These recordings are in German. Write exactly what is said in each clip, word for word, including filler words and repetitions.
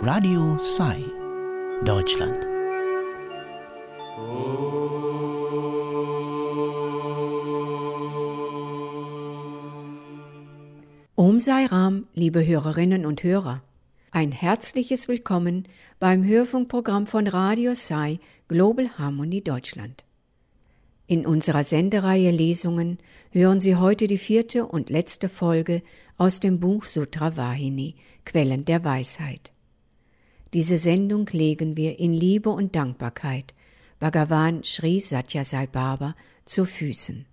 Radio Sai, Deutschland. Om Sai Ram, liebe Hörerinnen und Hörer. Ein herzliches Willkommen beim Hörfunkprogramm von Radio Sai, Global Harmony Deutschland. In unserer Sendereihe Lesungen hören Sie heute die vierte und letzte Folge aus dem Buch Sutra Vahini, Quellen der Weisheit. Diese Sendung legen wir in Liebe und Dankbarkeit Bhagavan Sri Sathya Sai Baba zu Füßen.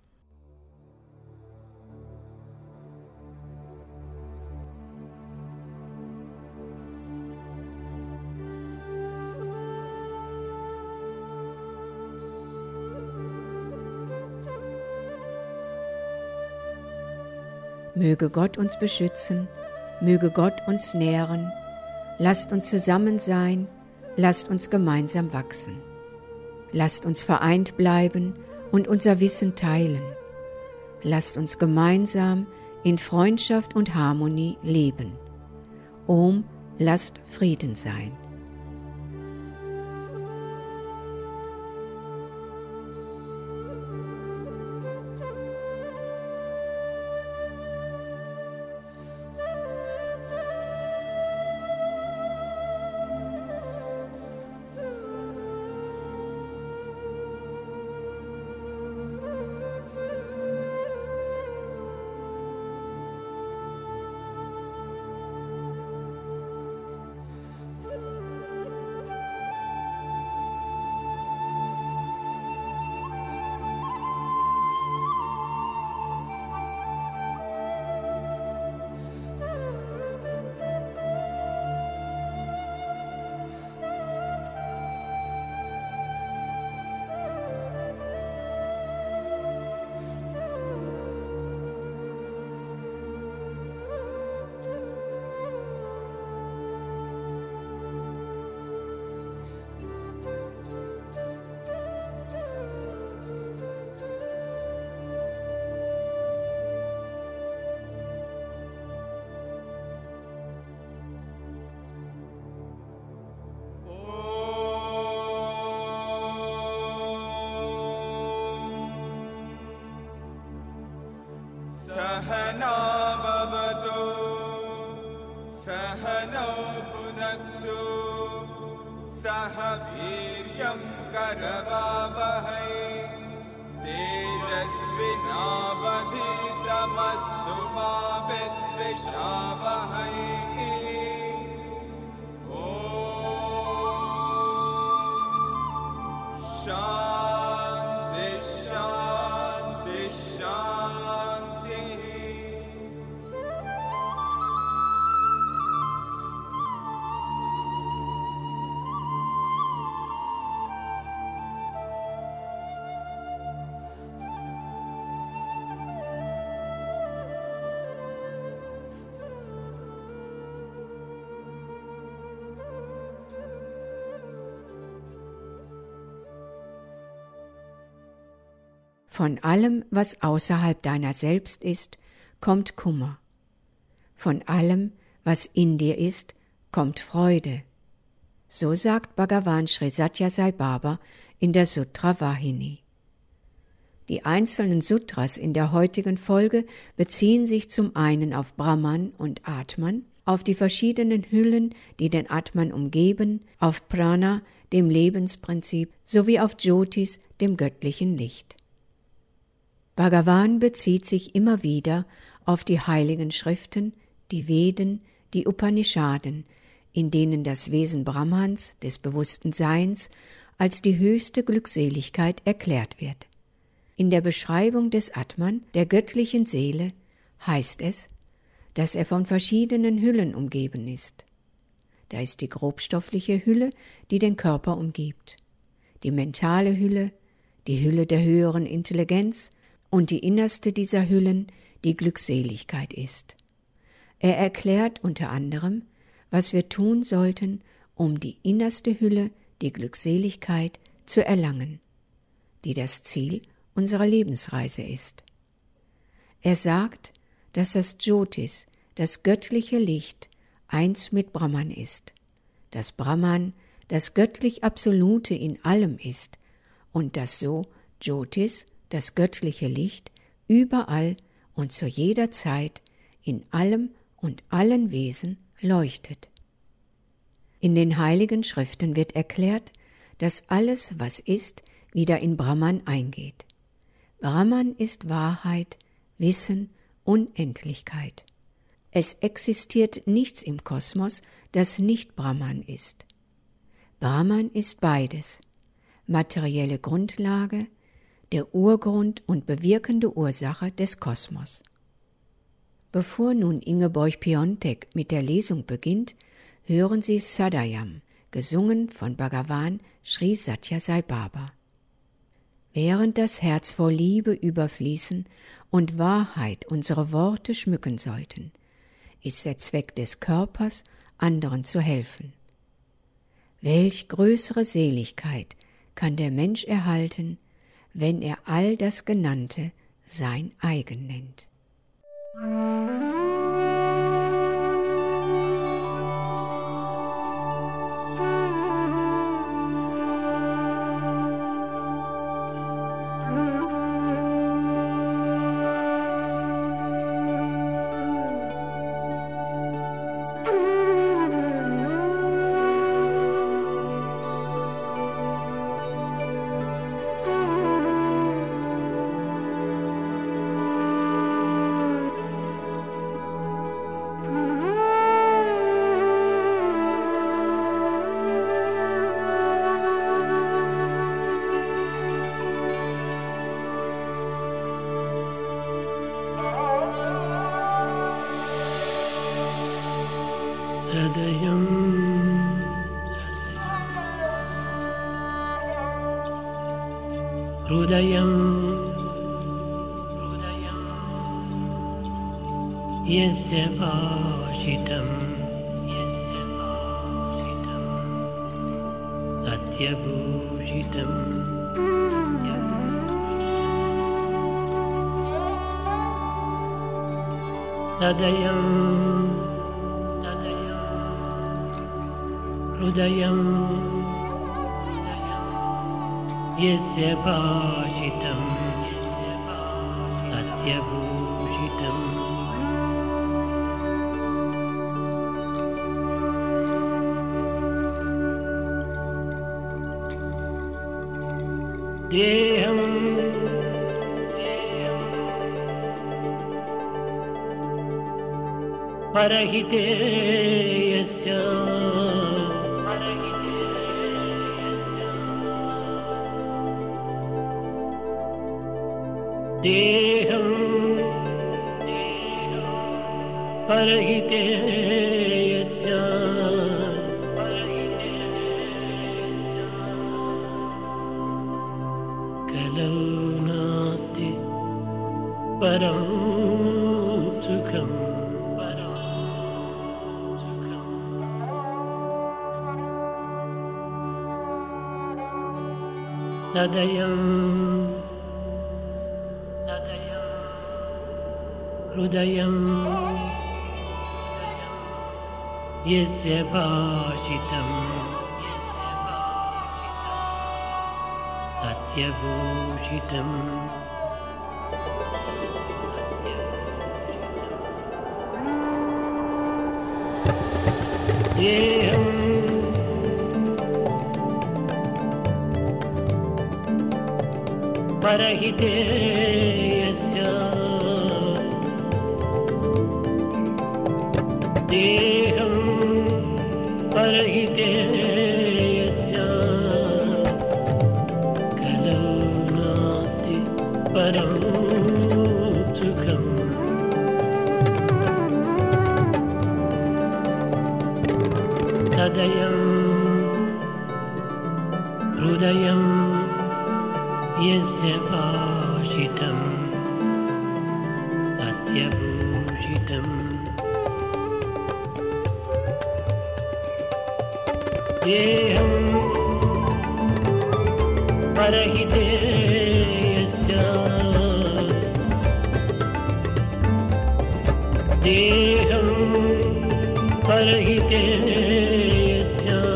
Möge Gott uns beschützen, möge Gott uns nähren, lasst uns zusammen sein, lasst uns gemeinsam wachsen. Lasst uns vereint bleiben und unser Wissen teilen. Lasst uns gemeinsam in Freundschaft und Harmonie leben. Om, lasst Frieden sein. सहना भवतु सहनौ भुनक्तु सह वीर्यं करवावहै तेजस्विनावधीतमस्तु मा विद्विषावहै ॐ शान्ति शान्ति शान्ति। Von allem, was außerhalb deiner selbst ist, kommt Kummer. Von allem, was in dir ist, kommt Freude. So sagt Bhagavan Sri Sathya Sai Baba in der Sutra Vahini. Die einzelnen Sutras in der heutigen Folge beziehen sich zum einen auf Brahman und Atman, auf die verschiedenen Hüllen, die den Atman umgeben, auf Prana, dem Lebensprinzip, sowie auf Jyotis, dem göttlichen Licht. Bhagavan bezieht sich immer wieder auf die heiligen Schriften, die Veden, die Upanishaden, in denen das Wesen Brahmans, des bewussten Seins, als die höchste Glückseligkeit erklärt wird. In der Beschreibung des Atman, der göttlichen Seele, heißt es, dass er von verschiedenen Hüllen umgeben ist. Da ist die grobstoffliche Hülle, die den Körper umgibt, die mentale Hülle, die Hülle der höheren Intelligenz und die innerste dieser Hüllen die Glückseligkeit ist. Er erklärt unter anderem, was wir tun sollten, um die innerste Hülle, die Glückseligkeit, zu erlangen, die das Ziel unserer Lebensreise ist. Er sagt, dass das Jyotis, das göttliche Licht, eins mit Brahman ist, dass Brahman das göttlich Absolute in allem ist und dass so Jyotis, das göttliche Licht, überall und zu jeder Zeit in allem und allen Wesen leuchtet. In den heiligen Schriften wird erklärt, dass alles, was ist, wieder in Brahman eingeht. Brahman ist Wahrheit, Wissen, Unendlichkeit. Es existiert nichts im Kosmos, das nicht Brahman ist. Brahman ist beides, materielle Grundlage, der Urgrund und bewirkende Ursache des Kosmos. Bevor nun Ingeborg Piontek mit der Lesung beginnt, hören Sie Sadayam, gesungen von Bhagavan Sri Satya Sai Baba. Während das Herz vor Liebe überfließen und Wahrheit unsere Worte schmücken sollten, ist der Zweck des Körpers, anderen zu helfen. Welch größere Seligkeit kann der Mensch erhalten, wenn er all das Genannte sein eigen nennt. Hridayam yasya bhashitam satyabhushitam Sadayam Hridayam yasya bhashitam satyabhushitam Deham parahite yasya Deham parahite yasya kalau nasti param sukham Sadayam Hridayam yasya bhashitam satyabhushitam Deham parahite yasya Deham parahite yasya kalau nasti param sukham Sadayam Hridayam yasya bhashitam satyabhushitam Deham parahite yasya Deham parahite yasya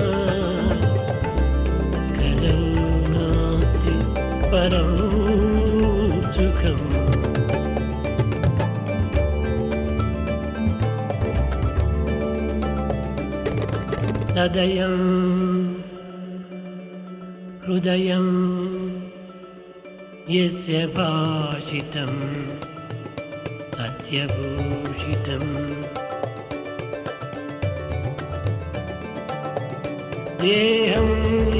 सदयं हृदयं यस्य भाषितं सत्यभूषितम् देहं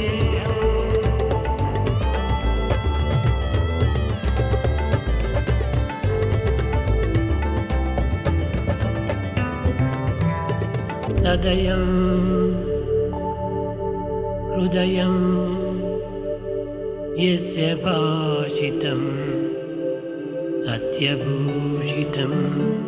सदयं हृदयं यस्य भाषितं सत्यभूषितम्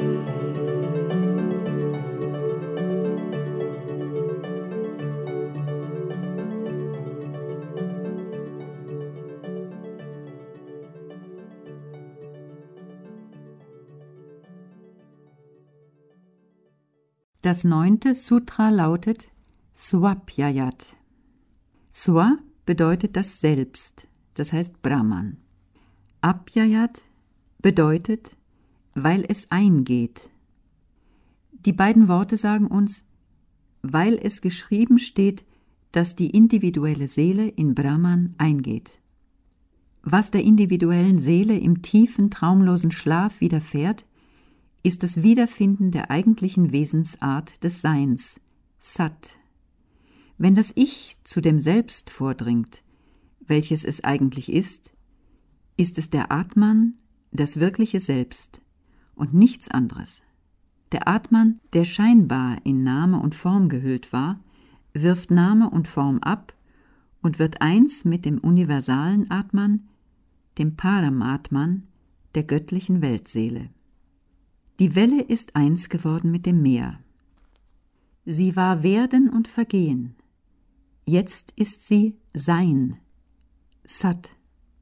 Das neunte Sutra lautet Swapyayat. Swa bedeutet das Selbst, das heißt Brahman. Apyayat bedeutet, weil es eingeht. Die beiden Worte sagen uns, weil es geschrieben steht, dass die individuelle Seele in Brahman eingeht. Was der individuellen Seele im tiefen, traumlosen Schlaf widerfährt, ist das Wiederfinden der eigentlichen Wesensart des Seins, Sat. Wenn das Ich zu dem Selbst vordringt, welches es eigentlich ist, ist es der Atman, das wirkliche Selbst und nichts anderes. Der Atman, der scheinbar in Name und Form gehüllt war, wirft Name und Form ab und wird eins mit dem universalen Atman, dem Paramatman, der göttlichen Weltseele. Die Welle ist eins geworden mit dem Meer. Sie war Werden und Vergehen. Jetzt ist sie Sein, Sat.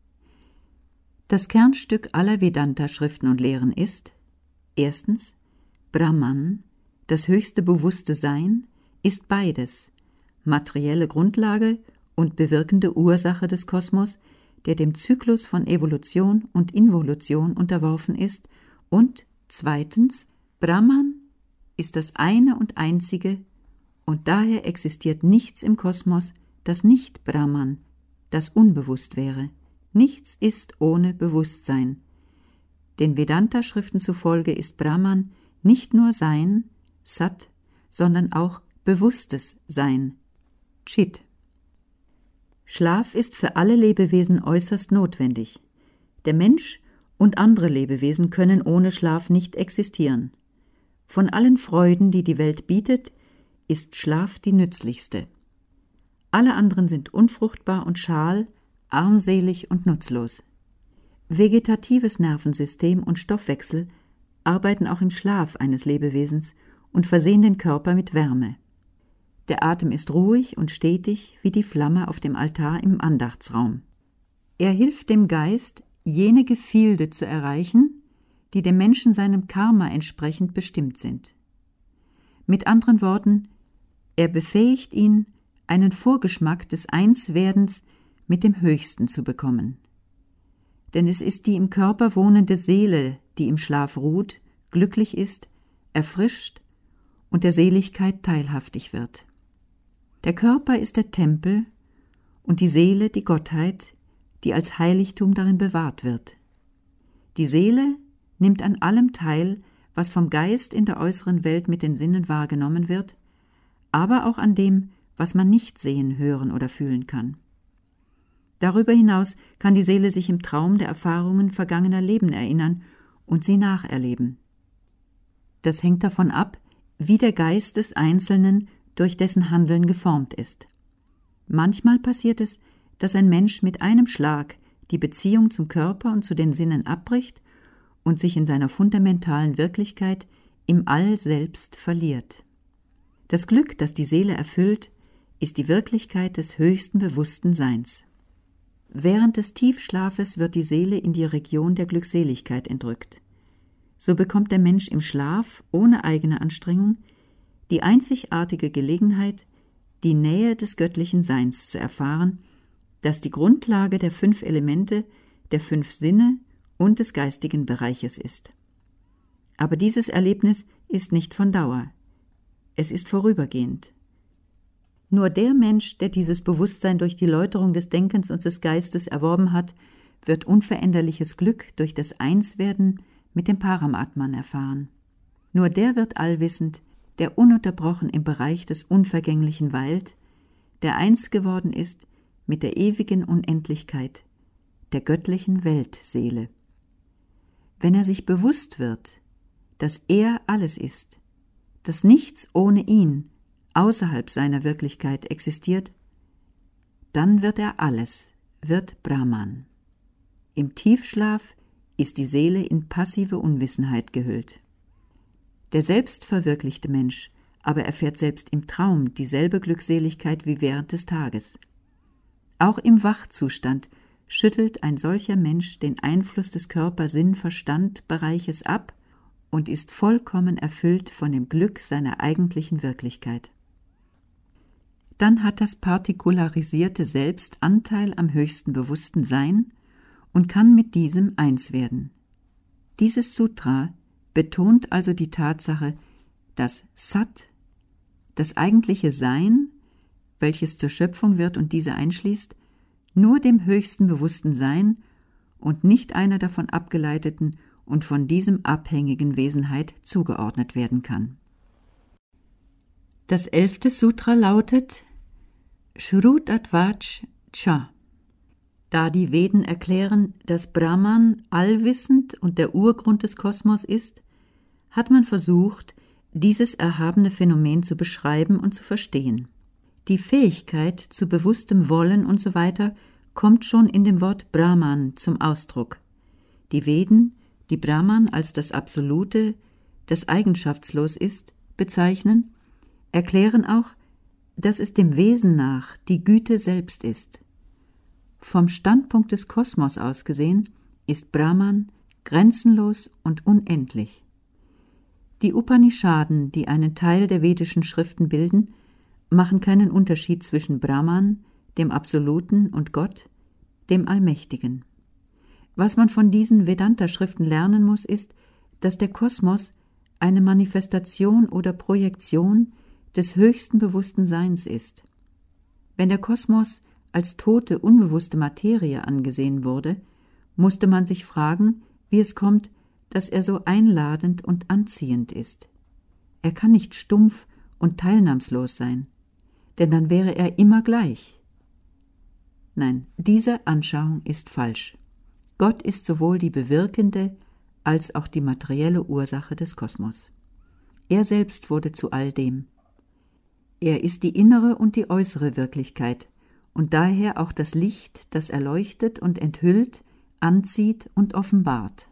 Das Kernstück aller Vedanta-Schriften und Lehren ist: Erstens, Brahman, das höchste bewusste Sein, ist beides, materielle Grundlage und bewirkende Ursache des Kosmos, der dem Zyklus von Evolution und Involution unterworfen ist, und zweitens, Brahman ist das eine und einzige, und daher existiert nichts im Kosmos, das nicht Brahman, das unbewusst wäre. Nichts ist ohne Bewusstsein. Den Vedanta-Schriften zufolge ist Brahman nicht nur Sein, Sat, sondern auch bewusstes Sein, Chit. Schlaf ist für alle Lebewesen äußerst notwendig. Der Mensch und andere Lebewesen können ohne Schlaf nicht existieren. Von allen Freuden, die die Welt bietet, ist Schlaf die nützlichste. Alle anderen sind unfruchtbar und schal, armselig und nutzlos. Vegetatives Nervensystem und Stoffwechsel arbeiten auch im Schlaf eines Lebewesens und versehen den Körper mit Wärme. Der Atem ist ruhig und stetig wie die Flamme auf dem Altar im Andachtsraum. Er hilft dem Geist, jene Gefilde zu erreichen, die dem Menschen seinem Karma entsprechend bestimmt sind. Mit anderen Worten, er befähigt ihn, einen Vorgeschmack des Einswerdens mit dem Höchsten zu bekommen. Denn es ist die im Körper wohnende Seele, die im Schlaf ruht, glücklich ist, erfrischt und der Seligkeit teilhaftig wird. Der Körper ist der Tempel und die Seele die Gottheit, die als Heiligtum darin bewahrt wird. Die Seele nimmt an allem teil, was vom Geist in der äußeren Welt mit den Sinnen wahrgenommen wird, aber auch an dem, was man nicht sehen, hören oder fühlen kann. Darüber hinaus kann die Seele sich im Traum der Erfahrungen vergangener Leben erinnern und sie nacherleben. Das hängt davon ab, wie der Geist des Einzelnen durch dessen Handeln geformt ist. Manchmal passiert es, dass ein Mensch mit einem Schlag die Beziehung zum Körper und zu den Sinnen abbricht und sich in seiner fundamentalen Wirklichkeit im All selbst verliert. Das Glück, das die Seele erfüllt, ist die Wirklichkeit des höchsten bewussten Seins. Während des Tiefschlafes wird die Seele in die Region der Glückseligkeit entrückt. So bekommt der Mensch im Schlaf, ohne eigene Anstrengung, die einzigartige Gelegenheit, die Nähe des göttlichen Seins zu erfahren, das die Grundlage der fünf Elemente, der fünf Sinne und des geistigen Bereiches ist. Aber dieses Erlebnis ist nicht von Dauer. Es ist vorübergehend. Nur der Mensch, der dieses Bewusstsein durch die Läuterung des Denkens und des Geistes erworben hat, wird unveränderliches Glück durch das Einswerden mit dem Paramatman erfahren. Nur der wird allwissend, der ununterbrochen im Bereich des Unvergänglichen weilt, der eins geworden ist mit der ewigen Unendlichkeit, der göttlichen Weltseele. Wenn er sich bewusst wird, dass er alles ist, dass nichts ohne ihn außerhalb seiner Wirklichkeit existiert, dann wird er alles, wird Brahman. Im Tiefschlaf ist die Seele in passive Unwissenheit gehüllt. Der selbstverwirklichte Mensch aber erfährt selbst im Traum dieselbe Glückseligkeit wie während des Tages. Auch im Wachzustand schüttelt ein solcher Mensch den Einfluss des Körper-Sinn-Verstand-Bereiches ab und ist vollkommen erfüllt von dem Glück seiner eigentlichen Wirklichkeit. Dann hat das partikularisierte Selbst Anteil am höchsten bewussten Sein und kann mit diesem eins werden. Dieses Sutra betont also die Tatsache, dass Sat, das eigentliche Sein, welches zur Schöpfung wird und diese einschließt, nur dem höchsten bewussten Sein und nicht einer davon abgeleiteten und von diesem abhängigen Wesenheit zugeordnet werden kann. Das elfte Sutra lautet Shrutatvaj Cha. Da die Veden erklären, dass Brahman allwissend und der Urgrund des Kosmos ist, hat man versucht, dieses erhabene Phänomen zu beschreiben und zu verstehen. Die Fähigkeit zu bewusstem Wollen usw. kommt schon in dem Wort Brahman zum Ausdruck. Die Veden, die Brahman als das Absolute, das eigenschaftslos ist, bezeichnen, erklären auch, dass es dem Wesen nach die Güte selbst ist. Vom Standpunkt des Kosmos aus gesehen ist Brahman grenzenlos und unendlich. Die Upanishaden, die einen Teil der vedischen Schriften bilden, machen keinen Unterschied zwischen Brahman, dem Absoluten, und Gott, dem Allmächtigen. Was man von diesen Vedanta-Schriften lernen muss, ist, dass der Kosmos eine Manifestation oder Projektion des höchsten bewussten Seins ist. Wenn der Kosmos als tote, unbewusste Materie angesehen wurde, musste man sich fragen, wie es kommt, dass er so einladend und anziehend ist. Er kann nicht stumpf und teilnahmslos sein, denn dann wäre er immer gleich. Nein, diese Anschauung ist falsch. Gott ist sowohl die bewirkende als auch die materielle Ursache des Kosmos. Er selbst wurde zu all dem. Er ist die innere und die äußere Wirklichkeit und daher auch das Licht, das erleuchtet und enthüllt, anzieht und offenbart.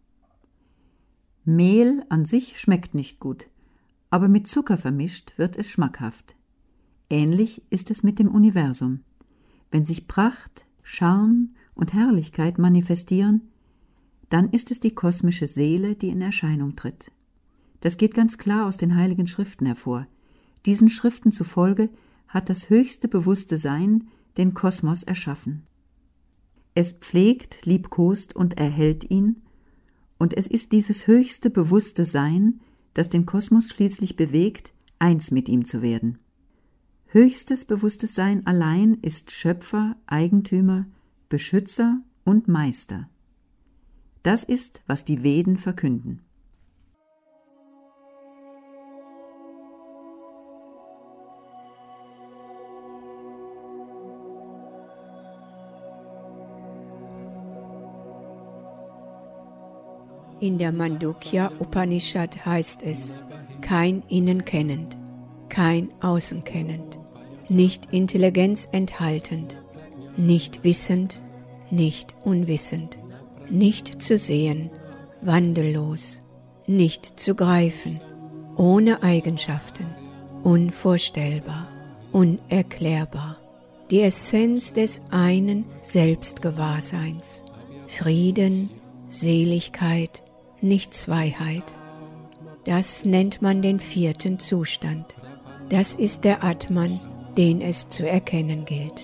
Mehl an sich schmeckt nicht gut, aber mit Zucker vermischt wird es schmackhaft. Ähnlich ist es mit dem Universum. Wenn sich Pracht, Charme und Herrlichkeit manifestieren, dann ist es die kosmische Seele, die in Erscheinung tritt. Das geht ganz klar aus den Heiligen Schriften hervor. Diesen Schriften zufolge hat das höchste bewusste Sein den Kosmos erschaffen. Es pflegt, liebkost und erhält ihn, und es ist dieses höchste bewusste Sein, das den Kosmos schließlich bewegt, eins mit ihm zu werden. Höchstes bewusstes Sein allein ist Schöpfer, Eigentümer, Beschützer und Meister. Das ist, was die Veden verkünden. In der Mandukya Upanishad heißt es, kein Innen kennend, kein Außen kennend, nicht Intelligenz enthaltend, nicht wissend, nicht unwissend, nicht zu sehen, wandellos, nicht zu greifen, ohne Eigenschaften, unvorstellbar, unerklärbar, die Essenz des einen Selbstgewahrseins, Frieden, Seligkeit, Nichtzweiheit. Das nennt man den vierten Zustand. Das ist der Atman, den es zu erkennen gilt.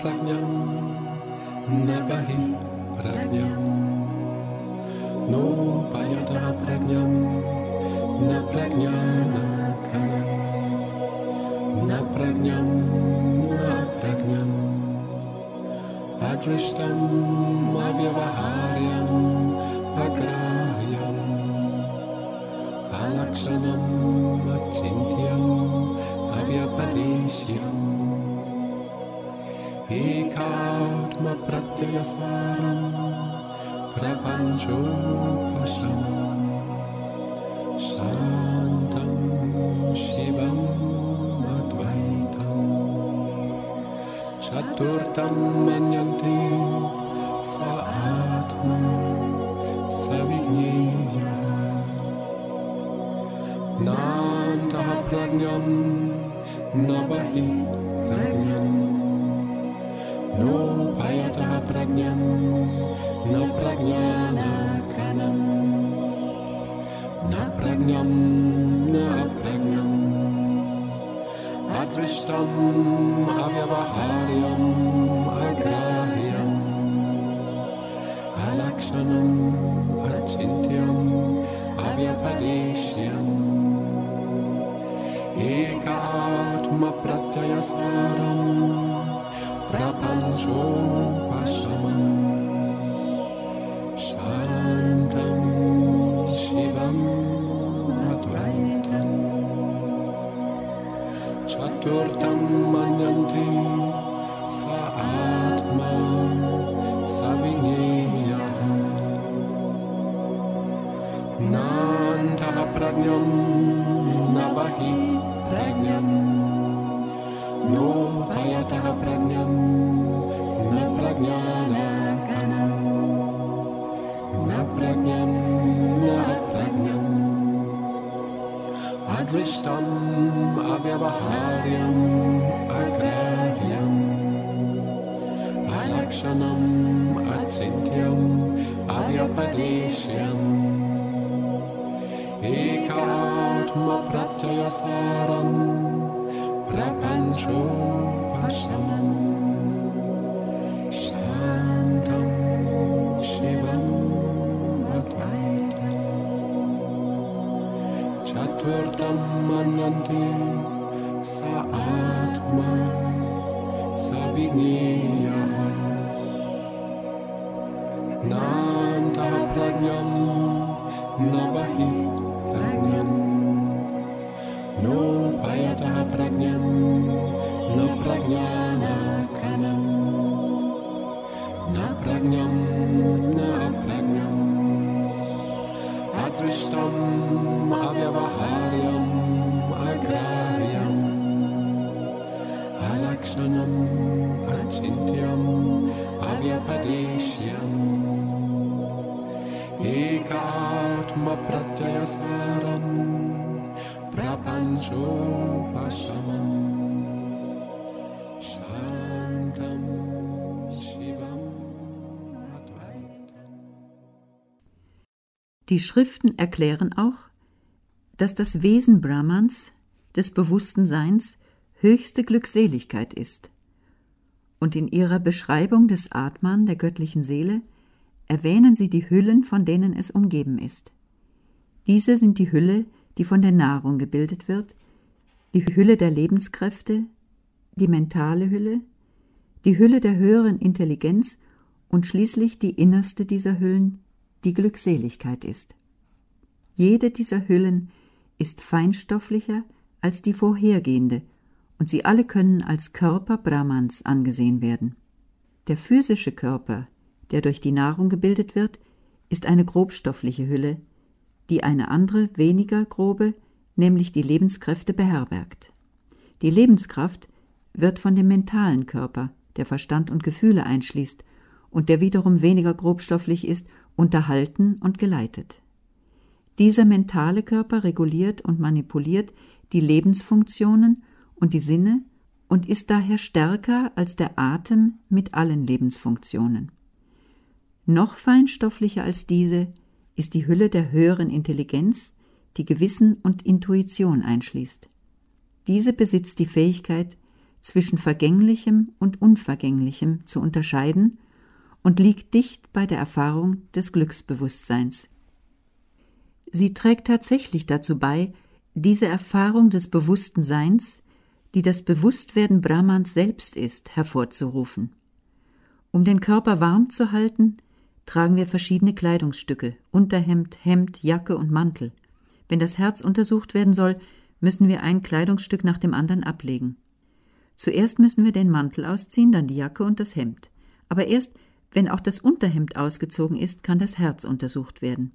prajnam nabahi prajnam nopayata prajnam na prajnana kanam na prajnam na prajnam adrishtam avyavaharyam agrahyam alakshanam achintyam avyapadeshyam ekatma pratyayasvaram prapanchopashamam shantam shivam advaitam chaturtam manyanti sa atma savigneya nantaha prajnam nabahi prajnam nopayataha prajnam na prajnana kanam na prajnam na prajnam adrishtam avyavaharyam agrahyam alakshanam achintyam avyapadeshyam ekatma pratyayasvaram prapanchopashamam shantam shivam advaitam chaturtam manyanti sa atma savigneya nantaha prajnam nabahi prajnam nopayataha prajnam na prajnana kanam na prajnam na prajnam adrishtam avyavaharyam agrahyam alakshanam achintyam avyapadeshyam ekatma pratyayasvaram prapanchopashamam shantam shivam advaitam chaturtam manyanti sa atma savigneya nantaha prajnam nabahi prajnam nopayataha prajnam na prajnana kanam na prajnam na prajnam adrishtam avyavaharyam agrahyam alakshanam achintyam avyapadeshyam ekatma pratyayasvaram prapanchopashamam shantam shivam advaitam. Die Schriften erklären auch, dass das Wesen Brahmans, des bewussten Seins, höchste Glückseligkeit ist. Und in ihrer Beschreibung des Atman, der göttlichen Seele, erwähnen sie die Hüllen, von denen es umgeben ist. Diese sind die Hülle, die von der Nahrung gebildet wird, die Hülle der Lebenskräfte, die mentale Hülle, die Hülle der höheren Intelligenz und schließlich die innerste dieser Hüllen, die Glückseligkeit ist. Jede dieser Hüllen ist feinstofflicher als die vorhergehende und sie alle können als Körper Brahmans angesehen werden. Der physische Körper, der durch die Nahrung gebildet wird, ist eine grobstoffliche Hülle, die eine andere, weniger grobe, nämlich die Lebenskräfte beherbergt. Die Lebenskraft wird von dem mentalen Körper, der Verstand und Gefühle einschließt und der wiederum weniger grobstofflich ist, unterhalten und geleitet. Dieser mentale Körper reguliert und manipuliert die Lebensfunktionen und die Sinne und ist daher stärker als der Atem mit allen Lebensfunktionen. Noch feinstofflicher als diese ist die Hülle der höheren Intelligenz, die Gewissen und Intuition einschließt. Diese besitzt die Fähigkeit, zwischen Vergänglichem und Unvergänglichem zu unterscheiden und liegt dicht bei der Erfahrung des Glücksbewusstseins. Sie trägt tatsächlich dazu bei, diese Erfahrung des bewussten Seins, die das Bewusstwerden Brahmans selbst ist, hervorzurufen. Um den Körper warm zu halten, tragen wir verschiedene Kleidungsstücke, Unterhemd, Hemd, Jacke und Mantel. Wenn das Herz untersucht werden soll, müssen wir ein Kleidungsstück nach dem anderen ablegen. Zuerst müssen wir den Mantel ausziehen, dann die Jacke und das Hemd. Aber erst, wenn auch das Unterhemd ausgezogen ist, kann das Herz untersucht werden.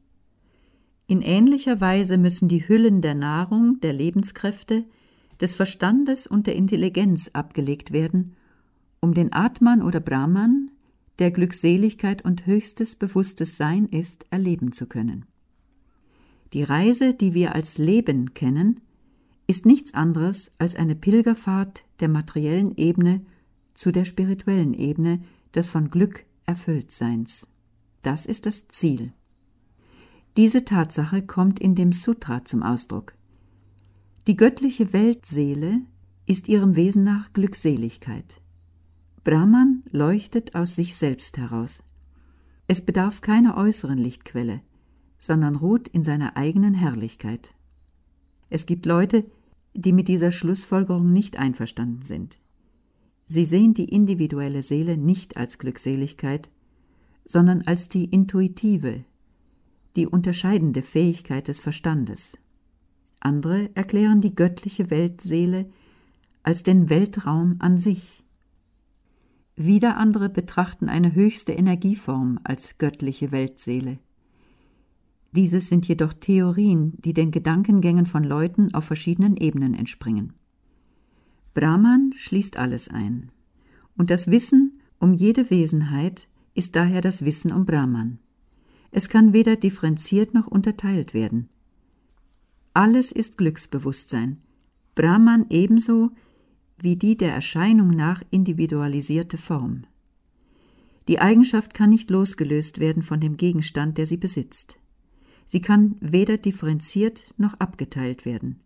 In ähnlicher Weise müssen die Hüllen der Nahrung, der Lebenskräfte, des Verstandes und der Intelligenz abgelegt werden, um den Atman oder Brahman, der Glückseligkeit und höchstes bewusstes Sein ist, erleben zu können. Die Reise, die wir als Leben kennen, ist nichts anderes als eine Pilgerfahrt der materiellen Ebene zu der spirituellen Ebene des von Glück Erfülltseins. Das ist das Ziel. Diese Tatsache kommt in dem Sutra zum Ausdruck. Die göttliche Weltseele ist ihrem Wesen nach Glückseligkeit. Brahman leuchtet aus sich selbst heraus. Es bedarf keiner äußeren Lichtquelle, sondern ruht in seiner eigenen Herrlichkeit. Es gibt Leute, die mit dieser Schlussfolgerung nicht einverstanden sind. Sie sehen die individuelle Seele nicht als Glückseligkeit, sondern als die intuitive, die unterscheidende Fähigkeit des Verstandes. Andere erklären die göttliche Weltseele als den Weltraum an sich. Wieder andere betrachten eine höchste Energieform als göttliche Weltseele. Dieses sind jedoch Theorien, die den Gedankengängen von Leuten auf verschiedenen Ebenen entspringen. Brahman schließt alles ein, und das Wissen um jede Wesenheit ist daher das Wissen um Brahman. Es kann weder differenziert noch unterteilt werden. Alles ist Glücksbewusstsein, Brahman ebenso wie die der Erscheinung nach individualisierte Form. Die Eigenschaft kann nicht losgelöst werden von dem Gegenstand, der sie besitzt. Sie kann weder differenziert noch abgeteilt werden.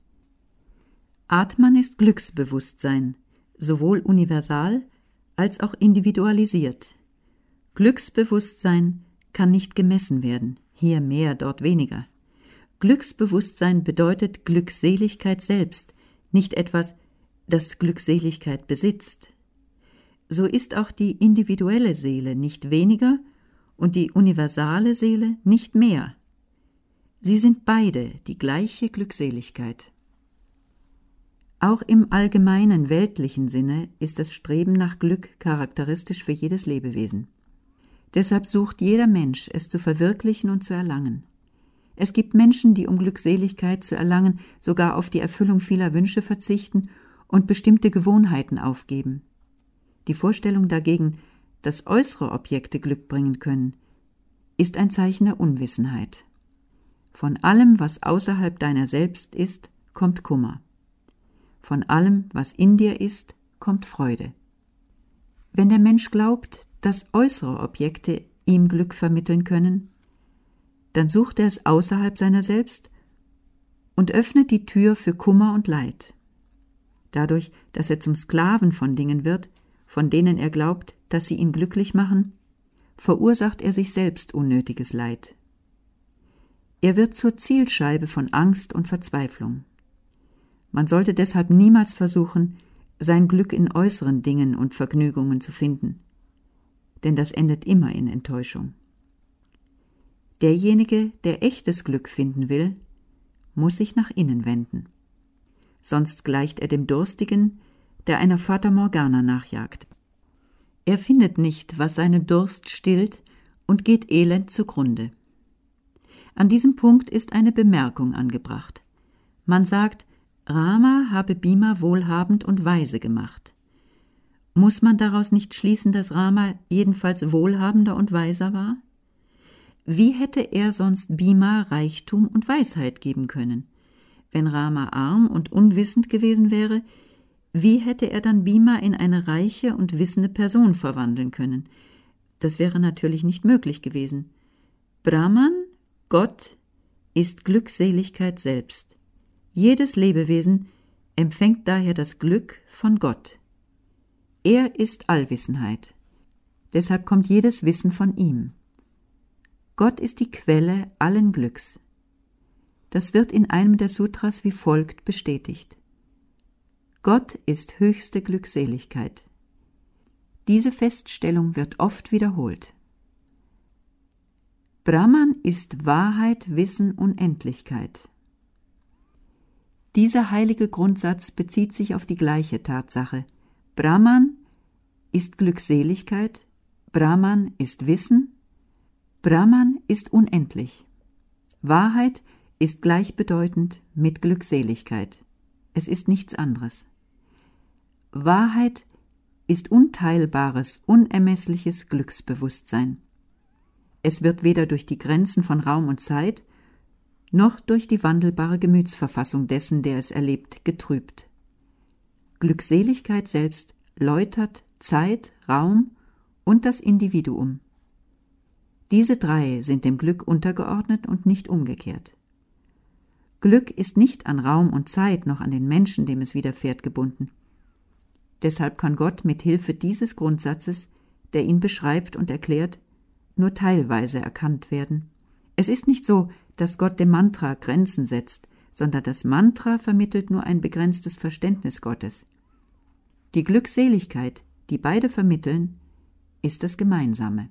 Atman ist Glücksbewusstsein, sowohl universal als auch individualisiert. Glücksbewusstsein kann nicht gemessen werden, hier mehr, dort weniger. Glücksbewusstsein bedeutet Glückseligkeit selbst, nicht etwas, das Glückseligkeit besitzt. So ist auch die individuelle Seele nicht weniger und die universale Seele nicht mehr. Sie sind beide die gleiche Glückseligkeit. Auch im allgemeinen weltlichen Sinne ist das Streben nach Glück charakteristisch für jedes Lebewesen. Deshalb sucht jeder Mensch, es zu verwirklichen und zu erlangen. Es gibt Menschen, die um Glückseligkeit zu erlangen sogar auf die Erfüllung vieler Wünsche verzichten und bestimmte Gewohnheiten aufgeben. Die Vorstellung dagegen, dass äußere Objekte Glück bringen können, ist ein Zeichen der Unwissenheit. Von allem, was außerhalb deiner selbst ist, kommt Kummer. Von allem, was in dir ist, kommt Freude. Wenn der Mensch glaubt, dass äußere Objekte ihm Glück vermitteln können, dann sucht er es außerhalb seiner selbst und öffnet die Tür für Kummer und Leid. Dadurch, dass er zum Sklaven von Dingen wird, von denen er glaubt, dass sie ihn glücklich machen, verursacht er sich selbst unnötiges Leid. Er wird zur Zielscheibe von Angst und Verzweiflung. Man sollte deshalb niemals versuchen, sein Glück in äußeren Dingen und Vergnügungen zu finden, denn das endet immer in Enttäuschung. Derjenige, der echtes Glück finden will, muss sich nach innen wenden. Sonst gleicht er dem Durstigen, der einer Fata Morgana nachjagt. Er findet nicht, was seinen Durst stillt, und geht elend zugrunde. An diesem Punkt ist eine Bemerkung angebracht. Man sagt, Rama habe Bhima wohlhabend und weise gemacht. Muss man daraus nicht schließen, dass Rama jedenfalls wohlhabender und weiser war? Wie hätte er sonst Bhima Reichtum und Weisheit geben können? Wenn Rama arm und unwissend gewesen wäre, wie hätte er dann Bhima in eine reiche und wissende Person verwandeln können? Das wäre natürlich nicht möglich gewesen. Brahman, Gott, ist Glückseligkeit selbst. Jedes Lebewesen empfängt daher das Glück von Gott. Er ist Allwissenheit. Deshalb kommt jedes Wissen von ihm. Gott ist die Quelle allen Glücks. Das wird in einem der Sutras wie folgt bestätigt. Gott ist höchste Glückseligkeit. Diese Feststellung wird oft wiederholt. Brahman ist Wahrheit, Wissen, Unendlichkeit. Dieser heilige Grundsatz bezieht sich auf die gleiche Tatsache. Brahman ist Glückseligkeit, Brahman ist Wissen, Brahman ist unendlich. Wahrheit ist gleichbedeutend mit Glückseligkeit. Es ist nichts anderes. Wahrheit ist unteilbares, unermessliches Glücksbewusstsein. Es wird weder durch die Grenzen von Raum und Zeit noch durch die wandelbare Gemütsverfassung dessen, der es erlebt, getrübt. Glückseligkeit selbst läutert Zeit, Raum und das Individuum. Diese drei sind dem Glück untergeordnet und nicht umgekehrt. Glück ist nicht an Raum und Zeit noch an den Menschen, dem es widerfährt, gebunden. Deshalb kann Gott mit Hilfe dieses Grundsatzes, der ihn beschreibt und erklärt, nur teilweise erkannt werden. Es ist nicht so, dass Gott dem Mantra Grenzen setzt, sondern das Mantra vermittelt nur ein begrenztes Verständnis Gottes. Die Glückseligkeit, die beide vermitteln, ist das Gemeinsame.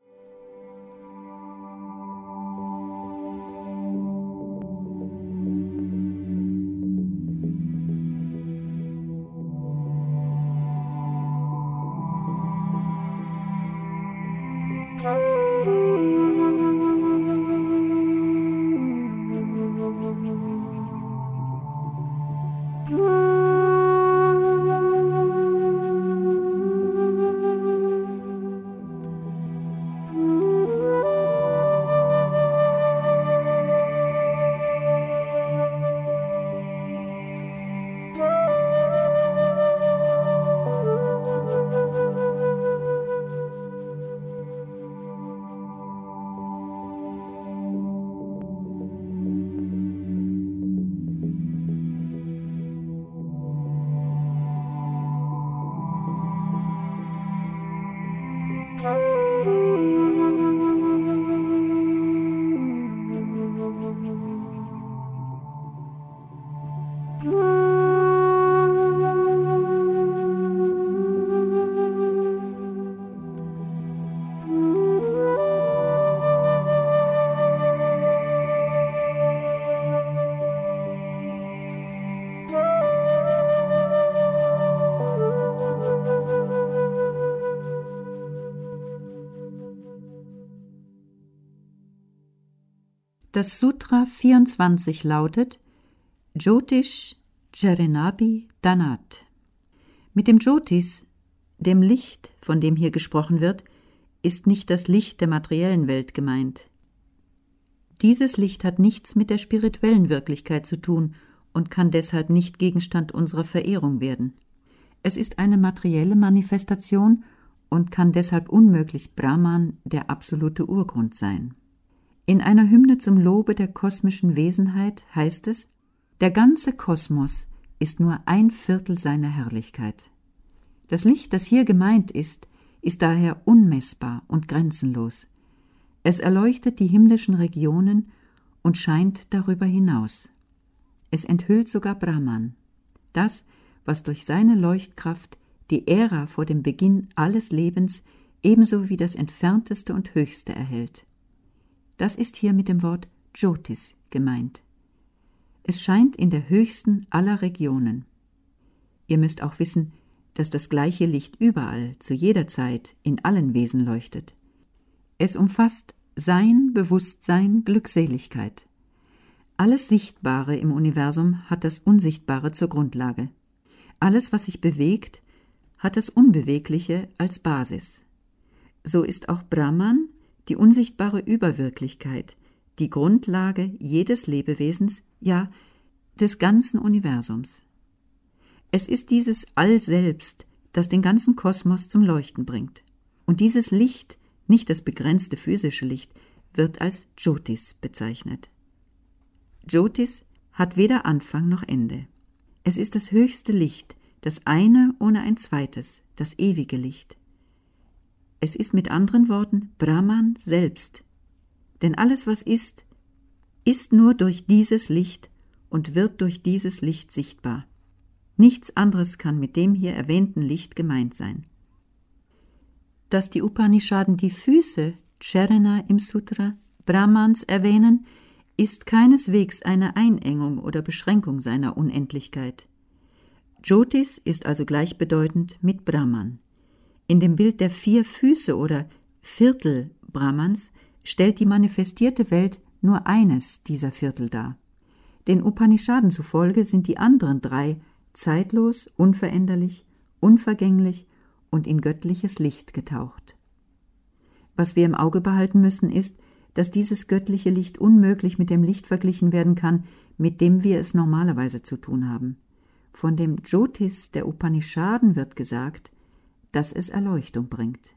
Das Sutra vierundzwanzig lautet Jyotish Jarenabi Danat. Mit dem Jyotis, dem Licht, von dem hier gesprochen wird, ist nicht das Licht der materiellen Welt gemeint. Dieses Licht hat nichts mit der spirituellen Wirklichkeit zu tun und kann deshalb nicht Gegenstand unserer Verehrung werden. Es ist eine materielle Manifestation und kann deshalb unmöglich Brahman, der absolute Urgrund, sein. In einer Hymne zum Lobe der kosmischen Wesenheit heißt es, der ganze Kosmos ist nur ein Viertel seiner Herrlichkeit. Das Licht, das hier gemeint ist, ist daher unmessbar und grenzenlos. Es erleuchtet die himmlischen Regionen und scheint darüber hinaus. Es enthüllt sogar Brahman, das, was durch seine Leuchtkraft die Ära vor dem Beginn alles Lebens ebenso wie das Entfernteste und Höchste erhält. Das ist hier mit dem Wort Jyotis gemeint. Es scheint in der höchsten aller Regionen. Ihr müsst auch wissen, dass das gleiche Licht überall, zu jeder Zeit, in allen Wesen leuchtet. Es umfasst Sein, Bewusstsein, Glückseligkeit. Alles Sichtbare im Universum hat das Unsichtbare zur Grundlage. Alles, was sich bewegt, hat das Unbewegliche als Basis. So ist auch Brahman, die unsichtbare Überwirklichkeit, die Grundlage jedes Lebewesens, ja, des ganzen Universums. Es ist dieses All-Selbst, das den ganzen Kosmos zum Leuchten bringt. Und dieses Licht, nicht das begrenzte physische Licht, wird als Jyotis bezeichnet. Jyotis hat weder Anfang noch Ende. Es ist das höchste Licht, das eine ohne ein zweites, das ewige Licht. Es ist mit anderen Worten Brahman selbst. Denn alles, was ist, ist nur durch dieses Licht und wird durch dieses Licht sichtbar. Nichts anderes kann mit dem hier erwähnten Licht gemeint sein. Dass die Upanishaden die Füße, Charana im Sutra, Brahmans erwähnen, ist keineswegs eine Einengung oder Beschränkung seiner Unendlichkeit. Jyotis ist also gleichbedeutend mit Brahman. In dem Bild der vier Füße oder Viertel Brahmans stellt die manifestierte Welt nur eines dieser Viertel dar. Den Upanishaden zufolge sind die anderen drei zeitlos, unveränderlich, unvergänglich und in göttliches Licht getaucht. Was wir im Auge behalten müssen, ist, dass dieses göttliche Licht unmöglich mit dem Licht verglichen werden kann, mit dem wir es normalerweise zu tun haben. Von dem Jyotis der Upanishaden wird gesagt, dass es Erleuchtung bringt.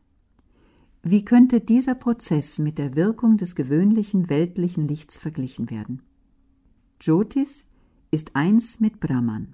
Wie könnte dieser Prozess mit der Wirkung des gewöhnlichen weltlichen Lichts verglichen werden? Jyotis ist eins mit Brahman.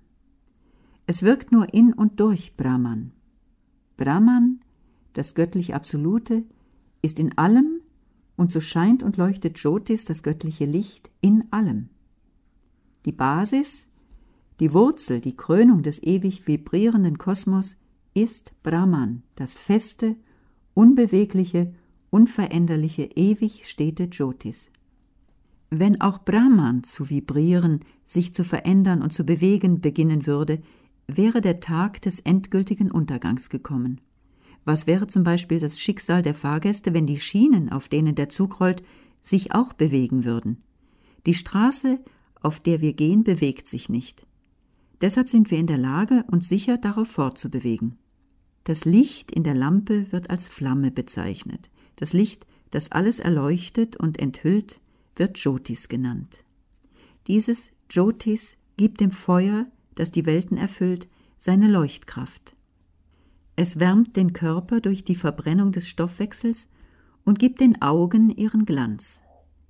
Es wirkt nur in und durch Brahman. Brahman, das göttlich Absolute, ist in allem und so scheint und leuchtet Jyotis, das göttliche Licht, in allem. Die Basis, die Wurzel, die Krönung des ewig vibrierenden Kosmos ist Brahman, das feste, unbewegliche, unveränderliche, ewig stete Jyotis. Wenn auch Brahman zu vibrieren, sich zu verändern und zu bewegen beginnen würde, wäre der Tag des endgültigen Untergangs gekommen. Was wäre zum Beispiel das Schicksal der Fahrgäste, wenn die Schienen, auf denen der Zug rollt, sich auch bewegen würden? Die Straße, auf der wir gehen, bewegt sich nicht. Deshalb sind wir in der Lage, uns sicher darauf fortzubewegen. Das Licht in der Lampe wird als Flamme bezeichnet. Das Licht, das alles erleuchtet und enthüllt, wird Jyotis genannt. Dieses Jyotis gibt dem Feuer, das die Welten erfüllt, seine Leuchtkraft. Es wärmt den Körper durch die Verbrennung des Stoffwechsels und gibt den Augen ihren Glanz.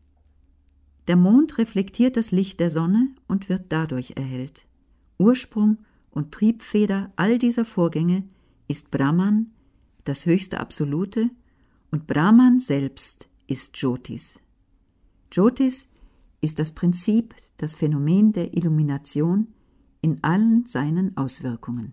Der Mond reflektiert das Licht der Sonne und wird dadurch erhellt. Ursprung und Triebfeder all dieser Vorgänge ist Brahman, das höchste Absolute, und Brahman selbst ist Jyotis. Jyotis ist das Prinzip, das Phänomen der Illumination in allen seinen Auswirkungen.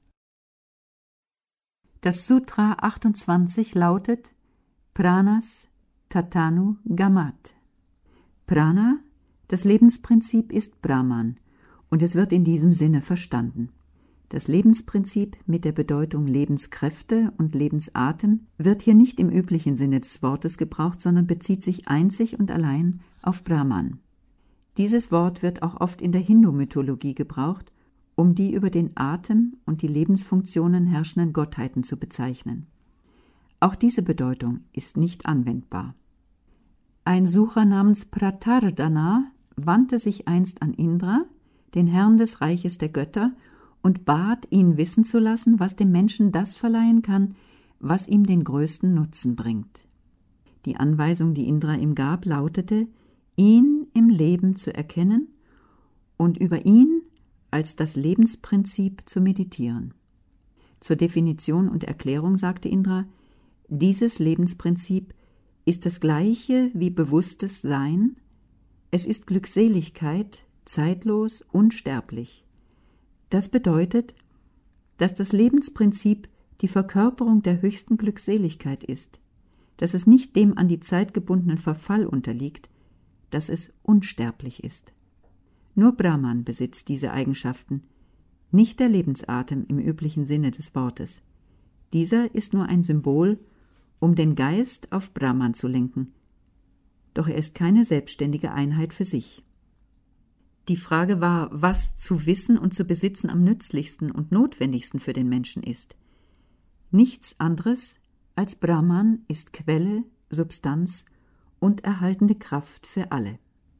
Das Sutra achtundzwanzig lautet Pranas Tatanu Gamat. Prana, das Lebensprinzip, ist Brahman und es wird in diesem Sinne verstanden. Das Lebensprinzip mit der Bedeutung Lebenskräfte und Lebensatem wird hier nicht im üblichen Sinne des Wortes gebraucht, sondern bezieht sich einzig und allein auf Brahman. Dieses Wort wird auch oft in der Hindu-Mythologie gebraucht, um die über den Atem und die Lebensfunktionen herrschenden Gottheiten zu bezeichnen. Auch diese Bedeutung ist nicht anwendbar. Ein Sucher namens Pratardana wandte sich einst an Indra, den Herrn des Reiches der Götter, und bat, ihn wissen zu lassen, was dem Menschen das verleihen kann, was ihm den größten Nutzen bringt. Die Anweisung, die Indra ihm gab, lautete, ihn im Leben zu erkennen und über ihn als das Lebensprinzip zu meditieren. Zur Definition und Erklärung sagte Indra, dieses Lebensprinzip ist das gleiche wie bewusstes Sein, es ist Glückseligkeit, zeitlos, unsterblich. Das bedeutet, dass das Lebensprinzip die Verkörperung der höchsten Glückseligkeit ist, dass es nicht dem an die Zeit gebundenen Verfall unterliegt, dass es unsterblich ist. Nur Brahman besitzt diese Eigenschaften, nicht der Lebensatem im üblichen Sinne des Wortes. Dieser ist nur ein Symbol, um den Geist auf Brahman zu lenken, doch er ist keine selbstständige Einheit für sich. Die Frage war, was zu wissen und zu besitzen am nützlichsten und notwendigsten für den Menschen ist. Nichts anderes als Brahman ist Quelle, Substanz und erhaltende Kraft für alle.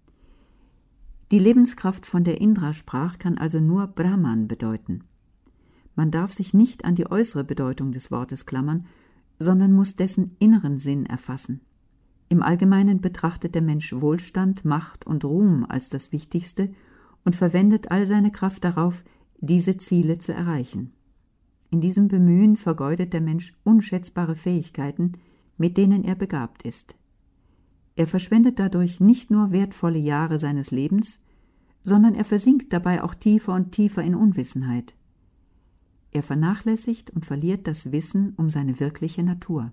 Die Lebenskraft, von der Indra sprach, kann also nur Brahman bedeuten. Man darf sich nicht an die äußere Bedeutung des Wortes klammern, sondern muss dessen inneren Sinn erfassen. Im Allgemeinen betrachtet der Mensch Wohlstand, Macht und Ruhm als das Wichtigste und verwendet all seine Kraft darauf, diese Ziele zu erreichen. In diesem Bemühen vergeudet der Mensch unschätzbare Fähigkeiten, mit denen er begabt ist. Er verschwendet dadurch nicht nur wertvolle Jahre seines Lebens, sondern er versinkt dabei auch tiefer und tiefer in Unwissenheit. Er vernachlässigt und verliert das Wissen um seine wirkliche Natur.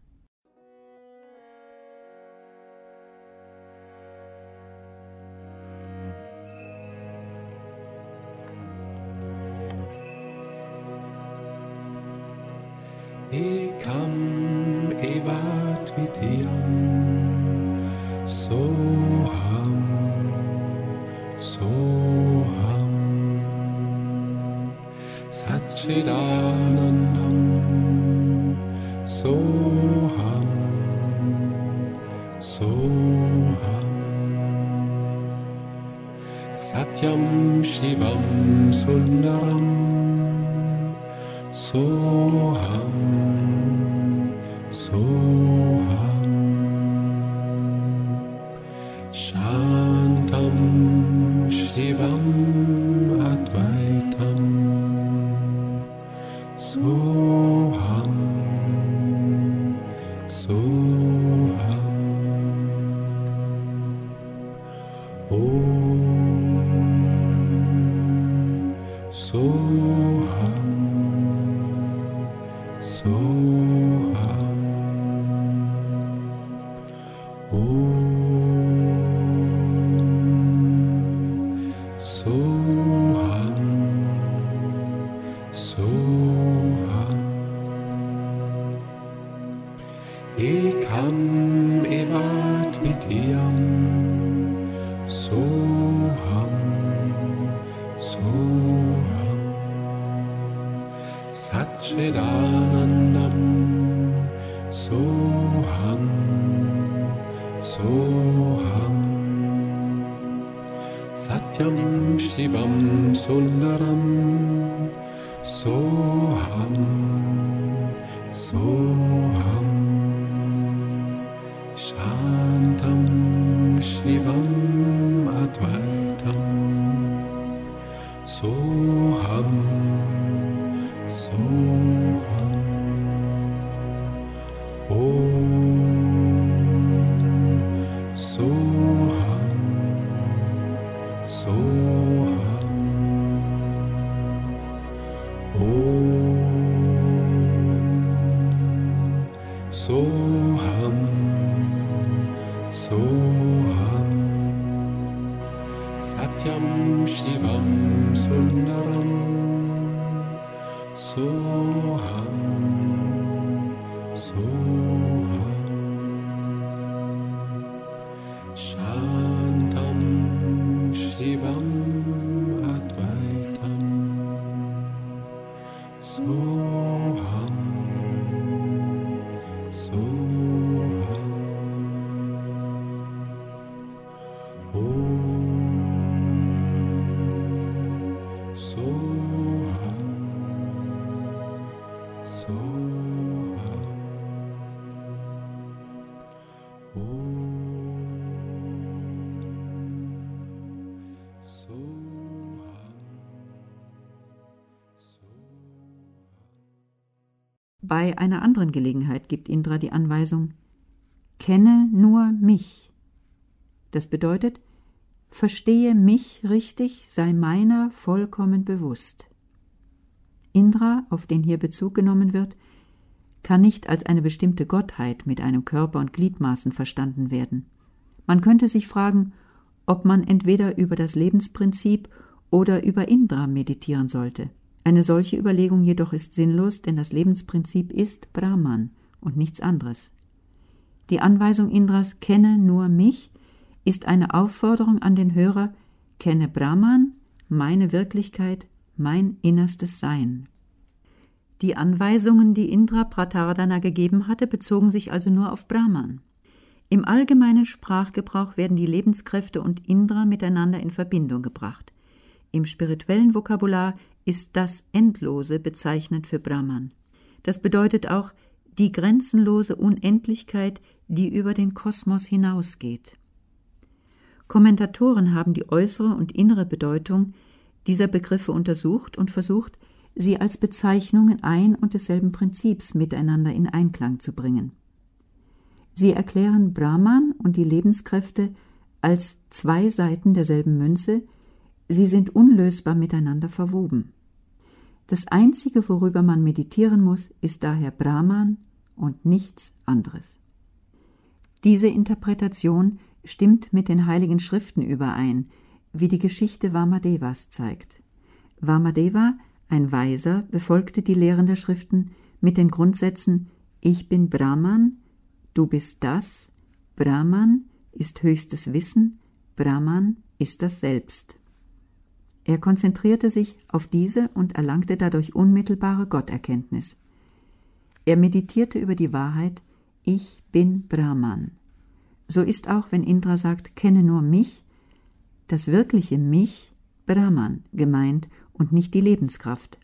Ekam evat vityam soham soham satchidanandam soham soham satyam shivam sundaram soham soham shantam shivam advaitam soham soham om soham soham om soham soham ekam evat vityam soham soham satchidanandam soham soham satyam shivam sundaram soham soham shantam shivam advaitam soham soham om soham soham om soham soham satyam shivam sundaram soham soham shantam shivam advaitam soham soham om soham soham om Bei einer anderen Gelegenheit gibt Indra die Anweisung: Kenne nur mich. Das bedeutet, verstehe mich richtig, sei meiner vollkommen bewusst. Indra, auf den hier Bezug genommen wird, kann nicht als eine bestimmte Gottheit mit einem Körper und Gliedmaßen verstanden werden. Man könnte sich fragen, ob man entweder über das Lebensprinzip oder über Indra meditieren sollte. Eine solche Überlegung jedoch ist sinnlos, denn das Lebensprinzip ist Brahman und nichts anderes. Die Anweisung Indras, kenne nur mich, ist eine Aufforderung an den Hörer, kenne Brahman, meine Wirklichkeit, mein innerstes Sein. Die Anweisungen, die Indra Pratardana gegeben hatte, bezogen sich also nur auf Brahman. Im allgemeinen Sprachgebrauch werden die Lebenskräfte und Indra miteinander in Verbindung gebracht. Im spirituellen Vokabular ist das Endlose bezeichnend für Brahman. Das bedeutet auch die grenzenlose Unendlichkeit, die über den Kosmos hinausgeht. Kommentatoren haben die äußere und innere Bedeutung dieser Begriffe untersucht und versucht, sie als Bezeichnungen ein und desselben Prinzips miteinander in Einklang zu bringen. Sie erklären Brahman und die Lebenskräfte als zwei Seiten derselben Münze, sie sind unlösbar miteinander verwoben. Das Einzige, worüber man meditieren muss, ist daher Brahman und nichts anderes. Diese Interpretation stimmt mit den Heiligen Schriften überein, wie die Geschichte Vamadevas zeigt. Vamadeva, ein Weiser, befolgte die Lehren der Schriften mit den Grundsätzen: Ich bin Brahman, du bist das, Brahman ist höchstes Wissen, Brahman ist das Selbst. Er konzentrierte sich auf diese und erlangte dadurch unmittelbare Gotterkenntnis. Er meditierte über die Wahrheit: Ich bin Brahman. So ist auch, wenn Indra sagt, kenne nur mich, das wirkliche Mich, Brahman, gemeint und nicht die Lebenskraft.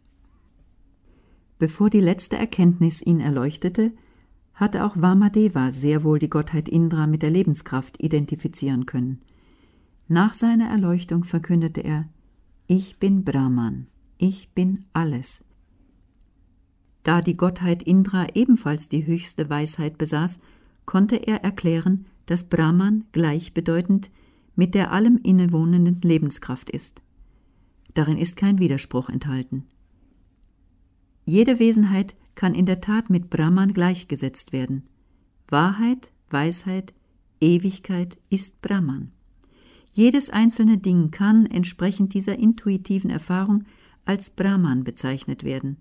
Bevor die letzte Erkenntnis ihn erleuchtete, hatte auch Vamadeva sehr wohl die Gottheit Indra mit der Lebenskraft identifizieren können. Nach seiner Erleuchtung verkündete er: Ich bin Brahman, ich bin alles. Da die Gottheit Indra ebenfalls die höchste Weisheit besaß, konnte er erklären, dass Brahman gleichbedeutend mit der allem innewohnenden Lebenskraft ist. Darin ist kein Widerspruch enthalten. Jede Wesenheit kann in der Tat mit Brahman gleichgesetzt werden. Wahrheit, Weisheit, Ewigkeit ist Brahman. Jedes einzelne Ding kann entsprechend dieser intuitiven Erfahrung als Brahman bezeichnet werden.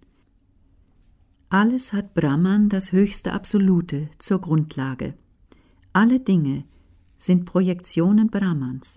Alles hat Brahman, das höchste Absolute, zur Grundlage. Alle Dinge sind Projektionen Brahmans.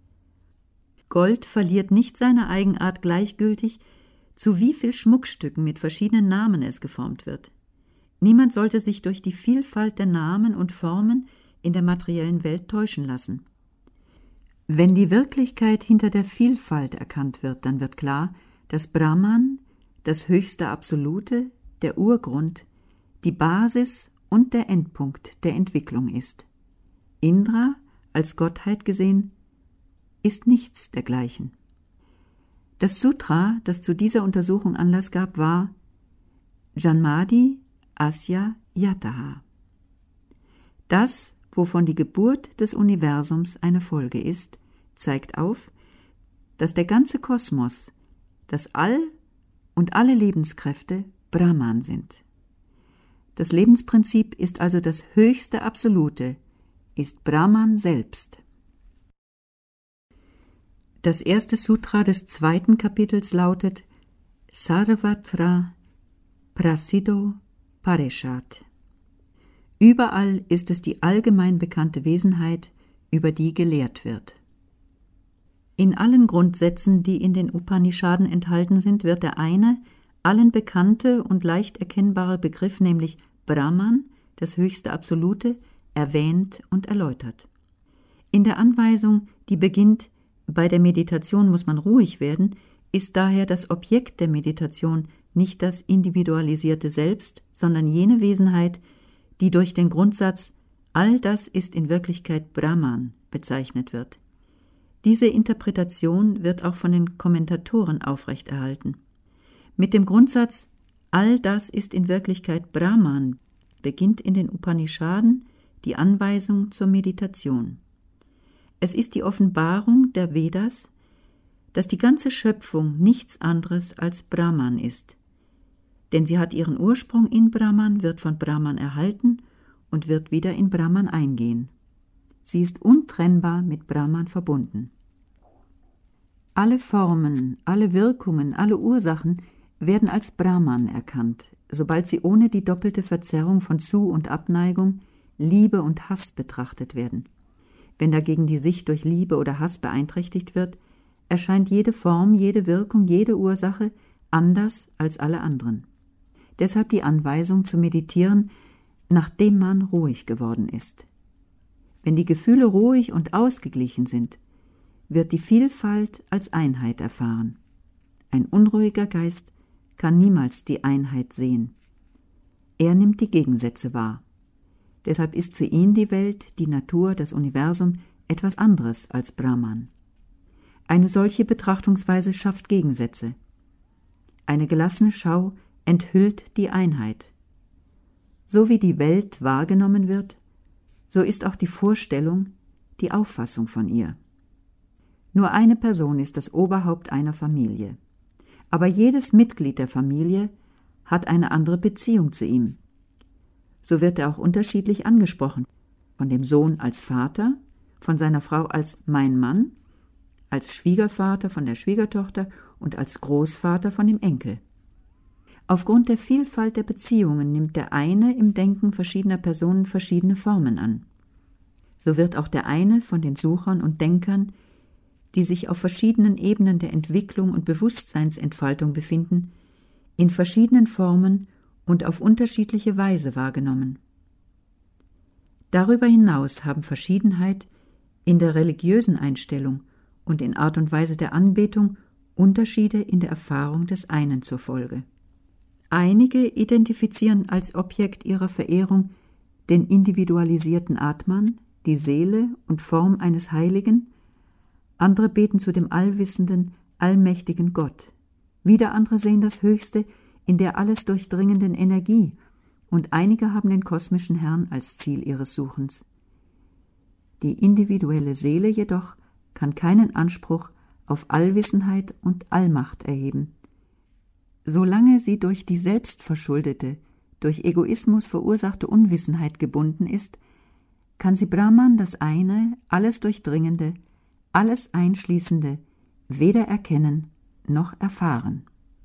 Gold verliert nicht seine Eigenart gleichgültig, zu wie viel Schmuckstücken mit verschiedenen Namen es geformt wird. Niemand sollte sich durch die Vielfalt der Namen und Formen in der materiellen Welt täuschen lassen. Wenn die Wirklichkeit hinter der Vielfalt erkannt wird, dann wird klar, dass Brahman das höchste Absolute, der Urgrund, die Basis und der Endpunkt der Entwicklung ist. Indra, als Gottheit gesehen, ist nichts dergleichen. Das Sutra, das zu dieser Untersuchung Anlass gab, war Janmadi Asya Yataha. Das, wovon die Geburt des Universums eine Folge ist, zeigt auf, dass der ganze Kosmos, das All und alle Lebenskräfte Brahman sind. Das Lebensprinzip ist also das höchste Absolute, ist Brahman selbst. Das erste Sutra des zweiten Kapitels lautet Sarvatra Prasiddho Pareshat. Überall ist es die allgemein bekannte Wesenheit, über die gelehrt wird. In allen Grundsätzen, die in den Upanishaden enthalten sind, wird der eine, allen bekannte und leicht erkennbare Begriff, nämlich Brahman, das höchste Absolute, erwähnt und erläutert. In der Anweisung, die beginnt, bei der Meditation muss man ruhig werden, ist daher das Objekt der Meditation nicht das individualisierte Selbst, sondern jene Wesenheit, die durch den Grundsatz »All das ist in Wirklichkeit Brahman« bezeichnet wird. Diese Interpretation wird auch von den Kommentatoren aufrechterhalten. Mit dem Grundsatz »All das ist in Wirklichkeit Brahman« beginnt in den Upanishaden die Anweisung zur Meditation. Es ist die Offenbarung der Vedas, dass die ganze Schöpfung nichts anderes als Brahman ist. Denn sie hat ihren Ursprung in Brahman, wird von Brahman erhalten und wird wieder in Brahman eingehen. Sie ist untrennbar mit Brahman verbunden. Alle Formen, alle Wirkungen, alle Ursachen werden als Brahman erkannt, sobald sie ohne die doppelte Verzerrung von Zu- und Abneigung, Liebe und Hass betrachtet werden. Wenn dagegen die Sicht durch Liebe oder Hass beeinträchtigt wird, erscheint jede Form, jede Wirkung, jede Ursache anders als alle anderen. Deshalb die Anweisung zu meditieren, nachdem man ruhig geworden ist. Wenn die Gefühle ruhig und ausgeglichen sind, wird die Vielfalt als Einheit erfahren. Ein unruhiger Geist kann niemals die Einheit sehen. Er nimmt die Gegensätze wahr. Deshalb ist für ihn die Welt, die Natur, das Universum etwas anderes als Brahman. Eine solche Betrachtungsweise schafft Gegensätze. Eine gelassene Schau enthüllt die Einheit. So wie die Welt wahrgenommen wird, so ist auch die Vorstellung, die Auffassung von ihr. Nur eine Person ist das Oberhaupt einer Familie. Aber jedes Mitglied der Familie hat eine andere Beziehung zu ihm. So wird er auch unterschiedlich angesprochen, von dem Sohn als Vater, von seiner Frau als mein Mann, als Schwiegervater von der Schwiegertochter und als Großvater von dem Enkel. Aufgrund der Vielfalt der Beziehungen nimmt der eine im Denken verschiedener Personen verschiedene Formen an. So wird auch der eine von den Suchern und Denkern, die sich auf verschiedenen Ebenen der Entwicklung und Bewusstseinsentfaltung befinden, in verschiedenen Formen und auf unterschiedliche Weise wahrgenommen. Darüber hinaus haben Verschiedenheit in der religiösen Einstellung und in Art und Weise der Anbetung Unterschiede in der Erfahrung des einen zur Folge. Einige identifizieren als Objekt ihrer Verehrung den individualisierten Atman, die Seele und Form eines Heiligen, andere beten zu dem allwissenden, allmächtigen Gott. Wieder andere sehen das Höchste in der alles durchdringenden Energie und einige haben den kosmischen Herrn als Ziel ihres Suchens. Die individuelle Seele jedoch kann keinen Anspruch auf Allwissenheit und Allmacht erheben. Solange sie durch die selbstverschuldete, durch Egoismus verursachte Unwissenheit gebunden ist, kann sie Brahman, das eine, alles Durchdringende, alles Einschließende, weder erkennen noch erfahren.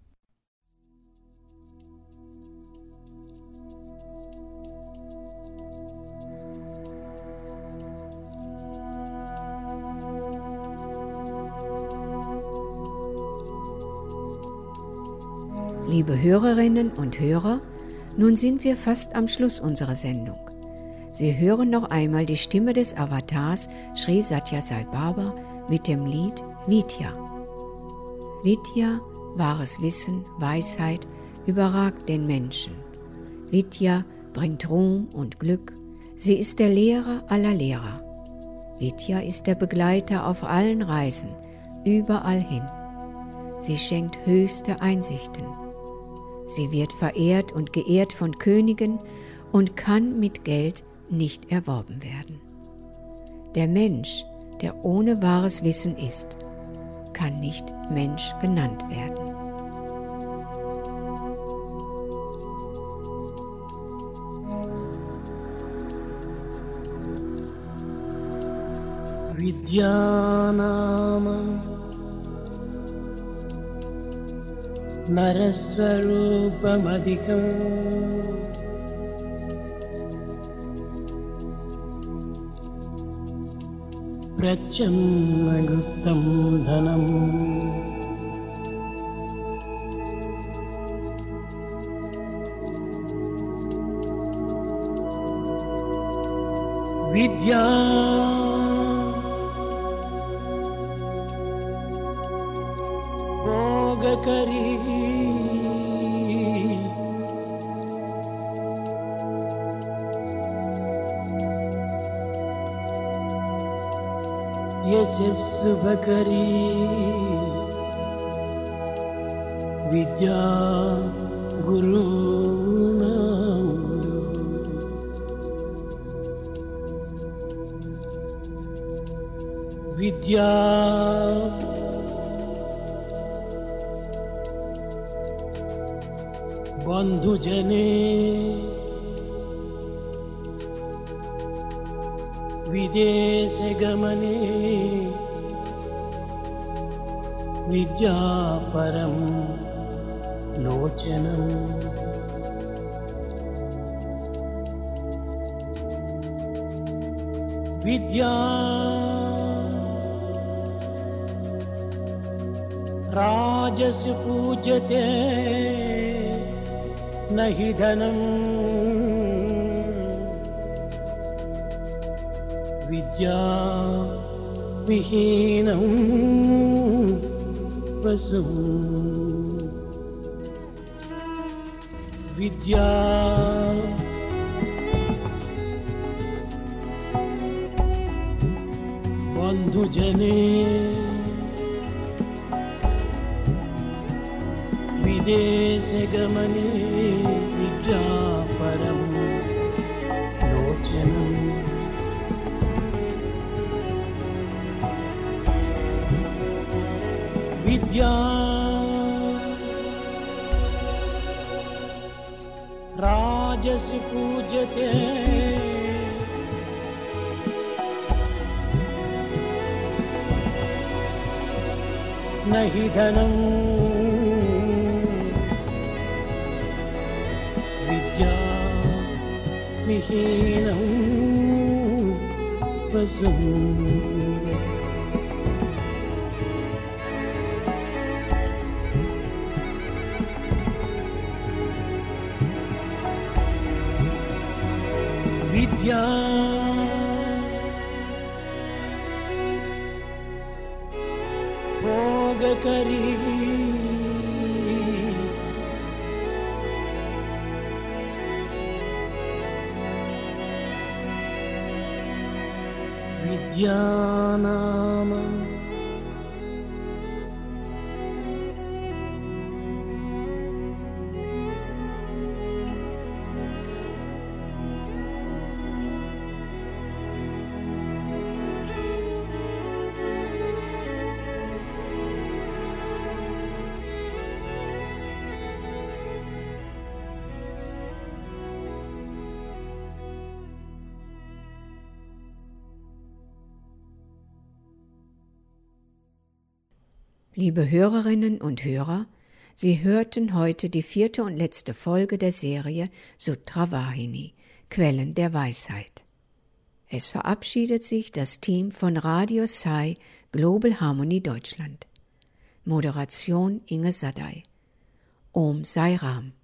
Liebe Hörerinnen und Hörer, nun sind wir fast am Schluss unserer Sendung. Sie hören noch einmal die Stimme des Avatars Sri Satya Sai Baba mit dem Lied Vidya. Vidya, wahres Wissen, Weisheit, überragt den Menschen. Vidya bringt Ruhm und Glück. Sie ist der Lehrer aller Lehrer. Vidya ist der Begleiter auf allen Reisen, überall hin. Sie schenkt höchste Einsichten. Sie wird verehrt und geehrt von Königen und kann mit Geld nicht erworben werden. Der Mensch, der ohne wahres Wissen ist, kann nicht Mensch genannt werden. Vidyanama Naraswarupamadikam Prachanaguttam dhanam Vidya Bhogakari Yasasubhakari Vidya Guru Namuru Vidya Bandhujane Videshe gamane Vidya param lochanam Vidya Rajasya pujate nahi dhanam Vidya vihinam vasum Vidya bandhujane विदेशे गमने विद्यापरं लोचनम् विद्या राजसि पूज्यते न हि धनं विद्या विहीनं वसुम् विद्या भोगकरी विद्या नाम Liebe Hörerinnen und Hörer, Sie hörten heute die vierte und letzte Folge der Serie Sutra Vahini, Quellen der Weisheit. Es verabschiedet sich das Team von Radio Sai Global Harmony Deutschland. Moderation Inge Sadai. Om Sai Ram.